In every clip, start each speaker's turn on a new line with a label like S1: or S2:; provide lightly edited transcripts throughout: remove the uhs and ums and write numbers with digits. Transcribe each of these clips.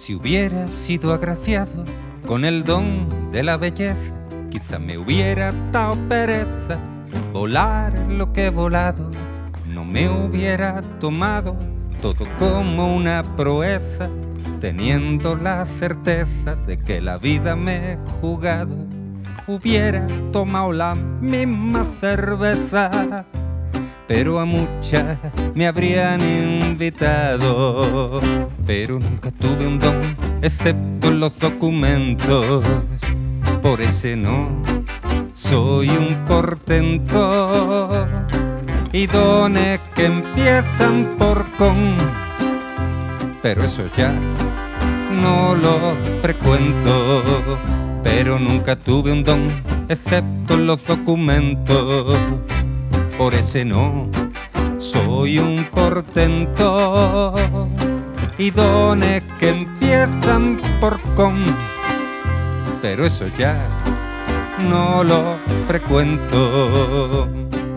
S1: Si hubiera sido agraciado con el don de la belleza, quizá me hubiera dado pereza volar lo que he volado. No me hubiera tomado todo como una proeza, teniendo la certeza de que la vida me he jugado. Hubiera tomado la misma cerveza, pero a muchas me habrían invitado. Pero nunca tuve un don, excepto en los documentos. Por ese no soy un portento. Y dones que empiezan por con, pero eso ya no lo frecuento. Pero nunca tuve un don, excepto en los documentos. Por ese no soy un portento. Y dones que empiezan por con, pero eso ya no lo frecuento.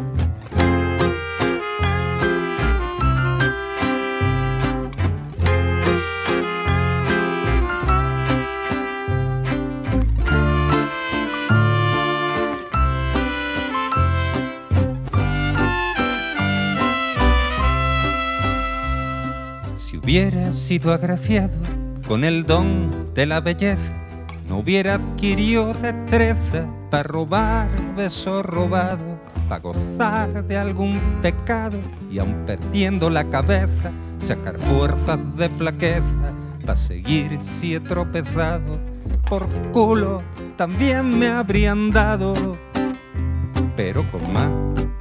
S1: Si hubiera sido agraciado con el don de la belleza, no hubiera adquirido destreza para robar besos robados, para gozar de algún pecado y aun perdiendo la cabeza, sacar fuerzas de flaqueza para seguir si he tropezado. Por culo también me habrían dado, pero con más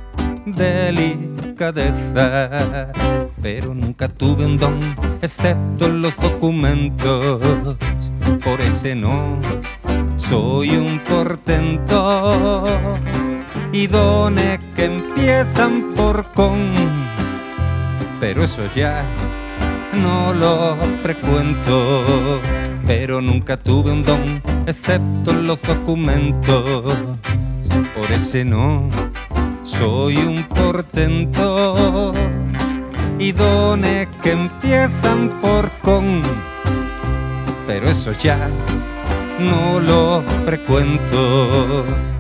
S1: delicadeza. Pero nunca tuve un don, excepto en los documentos. Por ese no soy un portento. Y dones que empiezan por con, pero eso ya no lo frecuento. Pero nunca tuve un don, excepto en los documentos. Por ese no soy un portento. Y dones que empiezan por con, pero eso ya no lo frecuento.